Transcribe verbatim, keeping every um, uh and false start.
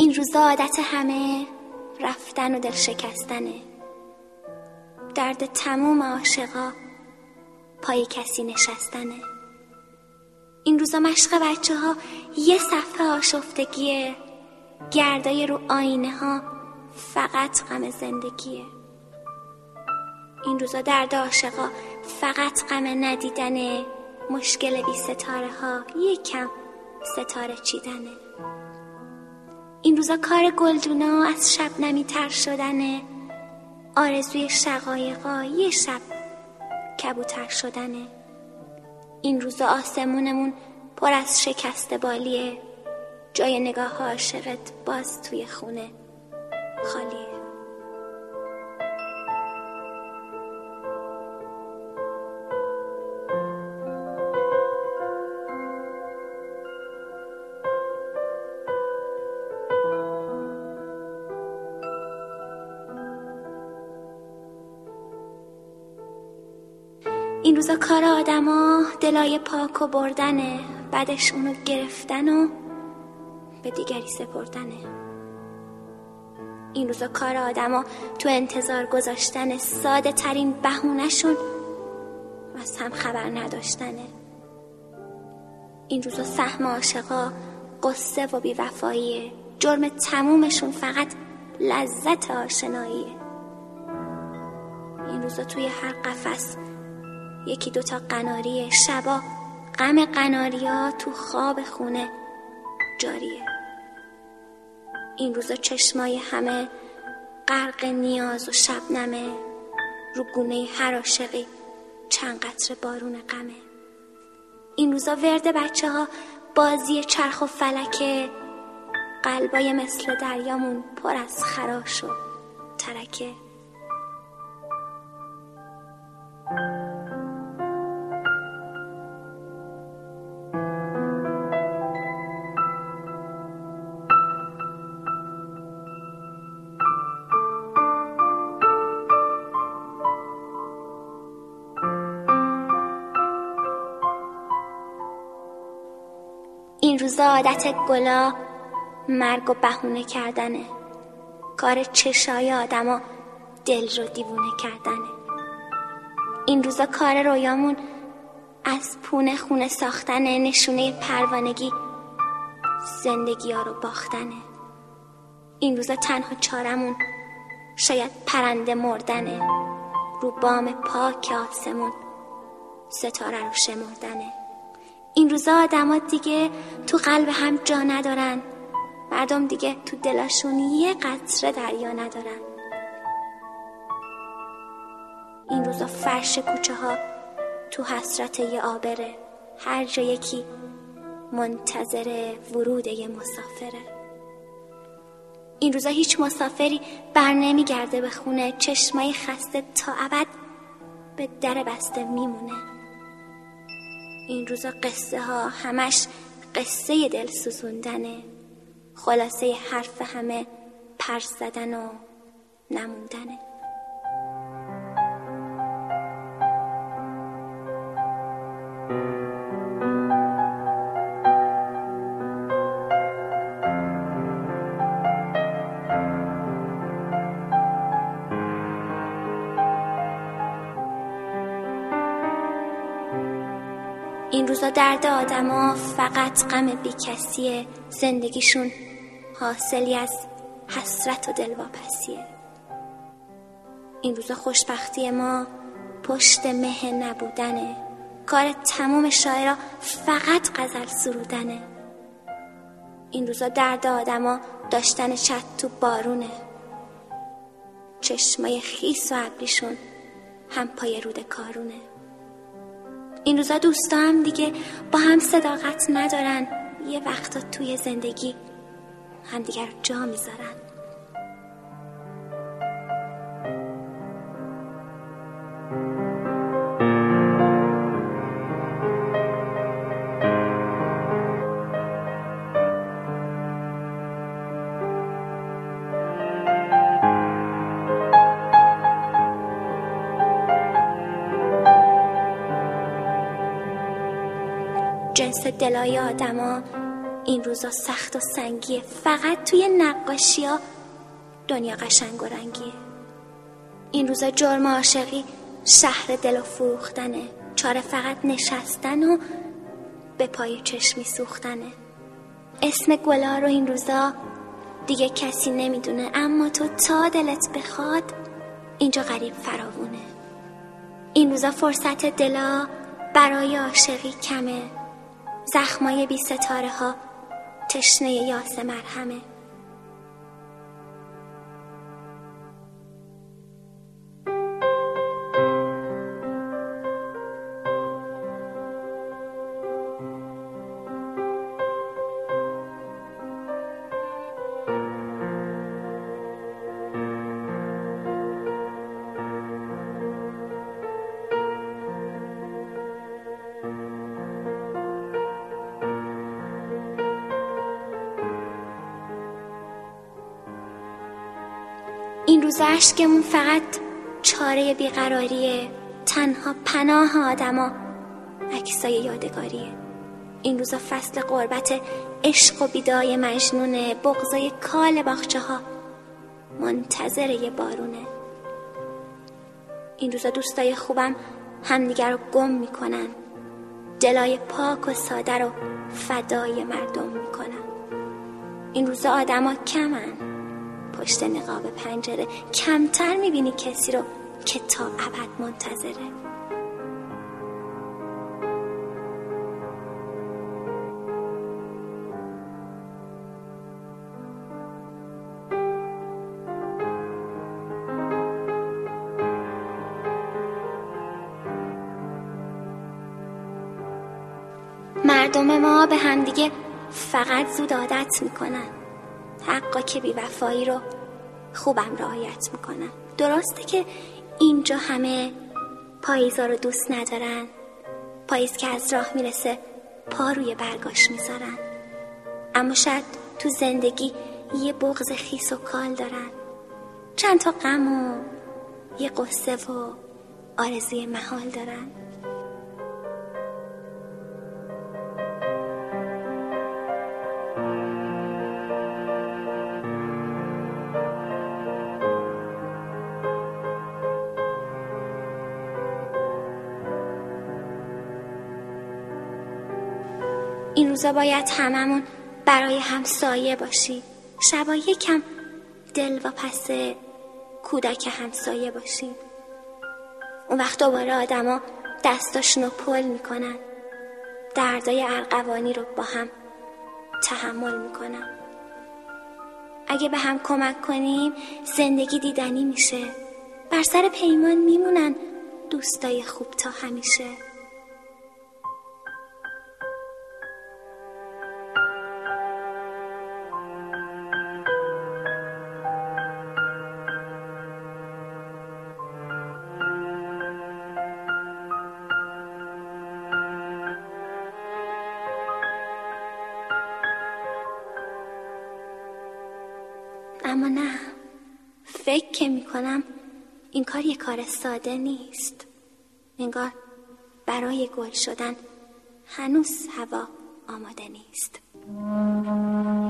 این روزا عادت همه رفتن و دل شکستنه. درد تموم عاشقا پای کسی نشستنه. این روزا مشق بچه ها یه صفحه آشفتگیه، گردای رو آینه ها فقط غم زندگیه. این روزا درد عاشقا فقط غم ندیدنه، مشکل بی ستاره ها یکم ستاره چیدنه. این روزا کار گلدونا از شبنمی تر شدنه، آرزوی شقایقا یه شب کبوتر شدنه. این روزا آسمونمون پر از شکست بالیه، جای نگاه عاشقت باز توی خونه خالیه. این روزا کار آدما دلای پاک و بردنه، بعدش اونو گرفتن و به دیگری سپردنه. این روزا کار آدما تو انتظار گذاشتن، ساده ترین بهونه‌شون از هم خبر نداشتنه. این روزا سهم عاشقا قصه و بی‌وفاییه، جرم تمومشون فقط لذت آشناییه. این روزا توی هر قفس یکی دوتا قناریه، شبا غم قناریا تو خواب خونه جاریه. این روزا چشمای همه غرق نیاز و شبنمه، رو گونه هر عاشقی چند قطره بارون غمه. این روزا ورد بچه ها بازی چرخ و فلکه، قلبای مثل دریامون پر از خراش و ترکه. این روزا عادت گلا مرگ و بهونه کردنه، کار چشای آدما دل رو دیوونه کردنه. این روزا کار رویامون از پونه خونه ساختنه، نشونه پروانگی زندگی ها رو باختنه. این روزا تنها چارمون شاید پرنده مردنه، رو بام پاک آسمون ستاره رو شمردنه. این روزا آدما دیگه تو قلب هم جا ندارن، مردم دیگه تو دلاشون یه قطره دریا ندارن. این روزا فرش کوچه ها تو حسرت یه آبره، هر جا یکی منتظر ورود یه مسافره. این روزا هیچ مسافری بر نمی گرده به خونه، چشمای خسته تا ابد به در بسته میمونه. این روزا قصه ها همش قصه دل سوزوندنه، خلاصه حرف همه پرس زدن و نموندنه. این روزا درد آدما فقط غم بی کسیه، زندگیشون حاصلی از حسرت و دلواپسیه. این روزا خوشبختی ما پشت مه نبودنه، کار تموم شاعرها فقط غزل سرودنه. این روزا درد آدما داشتن چت تو بارونه، چشمای خیس و ابریشون هم پای رود کارونه. این روزا دوستا هم دیگه با هم صداقت ندارن، یه وقتا توی زندگی هم دیگر جا میذارن. جنس دلای آدما این روزا سخت و سنگیه، فقط توی نقاشی ها دنیا قشنگ و رنگیه. این روزا جرم عاشقی شهر دل و فروختنه، چاره فقط نشستن و به پای چشمی سوختنه. اسم گلا رو این روزا دیگه کسی نمیدونه، اما تو تا دلت بخواد اینجا غریب فراوونه. این روزا فرصت دلا برای عاشقی کمه، زخمای بی ستاره ها تشنه یاس مرهمه. این روزا عشقمون فقط چاره بیقراریه، تنها پناه آدما عکسای یادگاریه. این روزا فصل غربت عشق و بیدای مجنونه، بغضای کال باغچه ها منتظر یه بارونه. این روزا دوستای خوبم همدیگر رو گم میکنن، دلای پاک و ساده رو فدای مردم میکنن. این روزا آدما کمن پشت نقاب پنجره، کمتر میبینی کسی رو که تا ابد منتظره. مردم ما به همدیگه فقط زود عادت میکنن، حقا که بی‌وفایی رو خوبم رعایت میکنن. درسته که اینجا همه پاییزا رو دوست ندارن، پاییز که از راه میرسه پا روی برگاش میذارن، اما شاید تو زندگی یه بغض خیس و کال دارن، چند تا غم و یه قصه و آرزوی محال دارن. این روزا باید هممون برای هم سایه باشی، شبا یکم دل و پس کودک همسایه باشیم. اون وقت دوباره آدما دستاشونو پل میکنن، دردای ارغوانی رو با هم تحمل میکنن. اگه به هم کمک کنیم زندگی دیدنی میشه، بر سر پیمان میمونن دوستای خوب تا همیشه. اما نه، فکر که میکنم این کار یه کار ساده نیست. انگار برای گل شدن هنوز هوا آماده نیست.